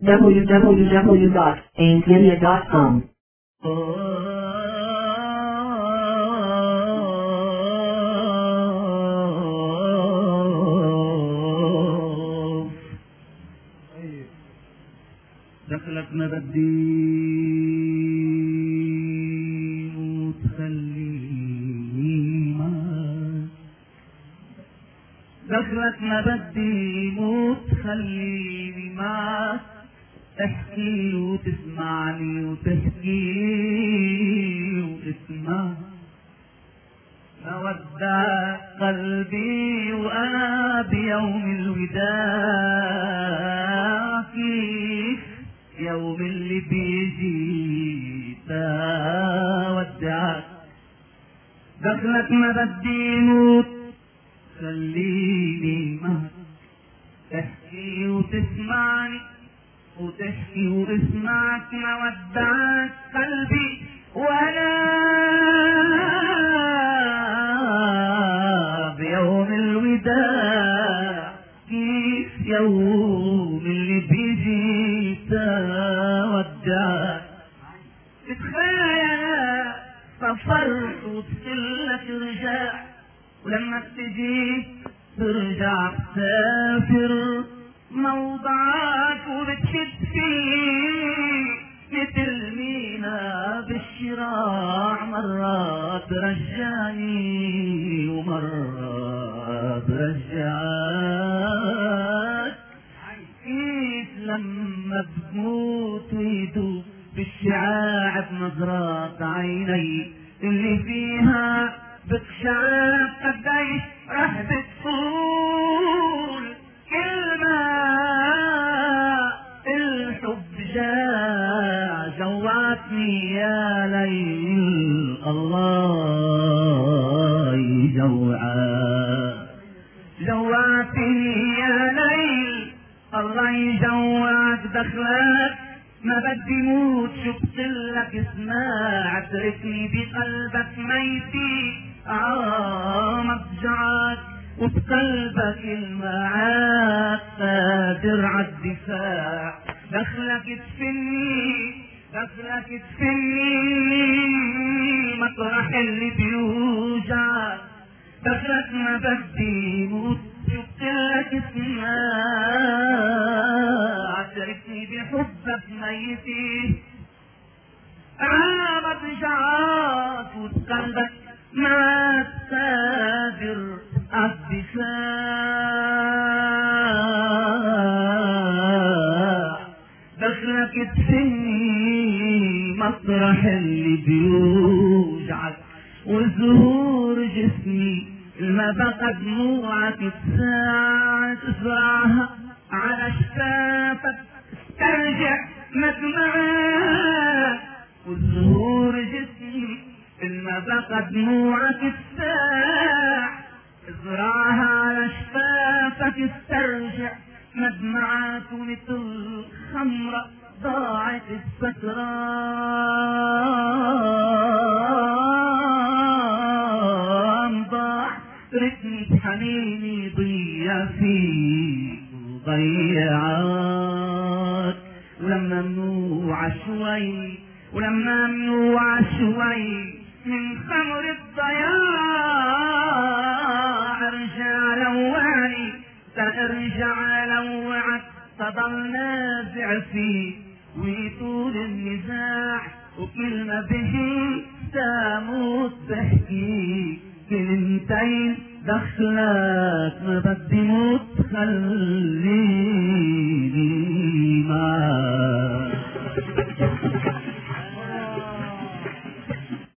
www.ain'tmedia.com. دخلك ما بدي وتخليني معك، دخلك ما بدي وتخليني معك، تحكي وتسمعني وتحكي وتسمع، مودع قلبي وأنا بيوم الوداع، كيف يوم اللي بيجي تودعك، دخلك ما بدي موت خليني معك، تحكي وتسمعني وتحكي واسمعك، مودعك قلبي وانا بيوم الوداع، كيف يوم اللي بيجي تودعك، تتخيل سافرت وتقلك رجع، ولما تجي ترجع تسافر موضعك وبتشد فيه مثل مينا بالشراع، مرة ترجعني ومرة ترجعك، كيف لما بتموت ويدوب بالشعاع بنظرات عيني اللي فيها بتشعر قديش رح بتقول كلمة، الحب جاع جوعتني يا ليل، الله يجوعك، جوعتني يا ليل الله يجوعك، دخلك ما بدي موت شفتلك اسمع، اتركني بقلبك ميتي مضجعك، وبقلبك المعاد قادر عالدفاع، دخلك تفني دخلك تفني مطرح اللي بيوجعك، دخلك ما بدي موت شفتلك اسمع، اتركني بحبك ميتي مضجعك، وبقلبك ما تقدر عالدفاع، دخلك تفني مطرح اللي بيوجعك، وزهور جسمي ما بقى دموعك تساعد، تزرعها على شفافك ترجع مدمعك، وزهور جسمي ما بقى دموعك تساع، ازرعها على شفافك ترجع مدمعك، ومثل خمرة ضاعت السكران ضاع، تركني بحنيني ضيع فيك وضيعك، ولما منوع شوي ولما منوع شوي من خمر الضياع، ارجع لوعني ترجع لوعك، تضل نازع فيه ويطول النزاع، وكل ما بهي تموت بحكي كلمتين، دخلك ما بدي موت خليني